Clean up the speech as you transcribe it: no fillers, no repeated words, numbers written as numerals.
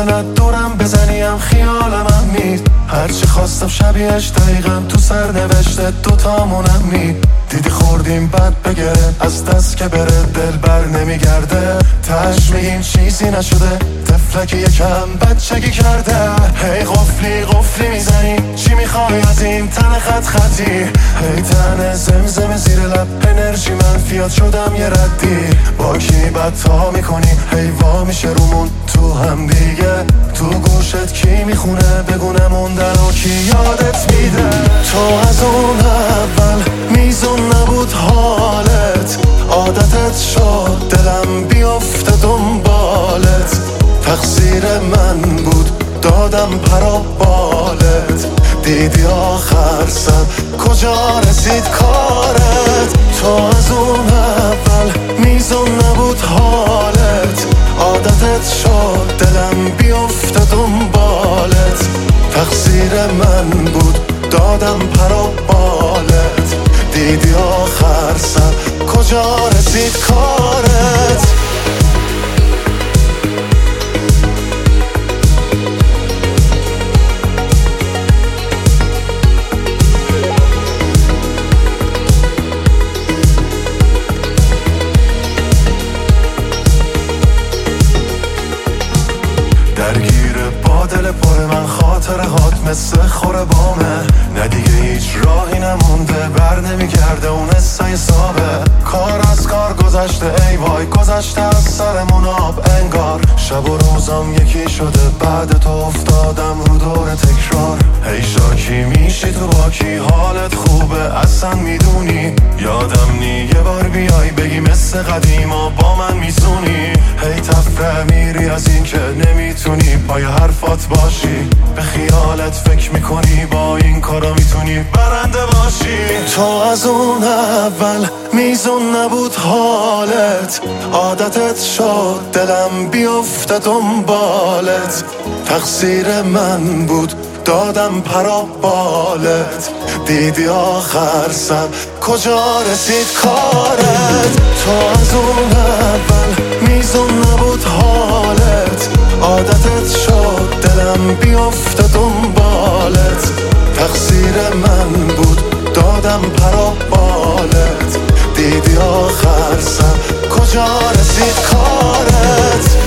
دلت دورم بزنیم خیالم هم مید. هرچی خواستم شبیهش دقیقا تو سر نوشته دوتامونم مید. دیدی خوردیم بد بگره از دست که بره دل بر نمیگرده. تش میگیم چیزی نشده طفلکی یکم بچگی کرده. هی قفلی قفلی میزنی چی میخوای از این تن خط خطی؟ هی تن زمزم زیر لب انرژی منفیات شدم یه ردی. با کی بدتا میکنی هی وا میشه رومون تو هم دیگه. تو گوشت کی میخونه بگونه موندن و کی یادت میده. تو از اون اول میزون نبود حالت عادتت شد دلم بیفته دنبالت. تقصیر من بود دادم پرا بالت. دیدی آخر سر کجا رسید کارت. تو از اون اول میزون نبود حالت عادتت شد دلم بیفته دنبالت. تقصیر من بود دادم پرا بالت. دیدی آخر سر کجا رسید کارت. درگیر با دل پر من خاطرهات مثل خوره بامه. نه دیگه هیچ راهی نمونده بر نمیگرده اون حسای سابه. کار از کار گذشته ای وای گذشته از سرمون آب انگار. شب و روزم یکی شده بعد تو افتادم رو دور تکرار. هی شاکی میشی تو با کی حالت خوبه اصلا میدونی. یادم نی یه بار بیای بگی مثل قدیما با من میزونی. هی تفره میری از این که نمیتونی پای حرفات باشی. به خیالت فکر میکنی با این کارا میتونی برنده باشی. تو از اون اول میزون نبود حالت عادتت شد دلم بیفته دنبالت. تقصیر من بود دادم پرا بالت. دیدی آخر سر کجا رسید کارت. تو از اون اول میزون نبود حالت عادتت شد دلم بیفته دنبالت. تقصیر من بود دادم پرا بالت. دیدی آخر سر کجا رسید کارت.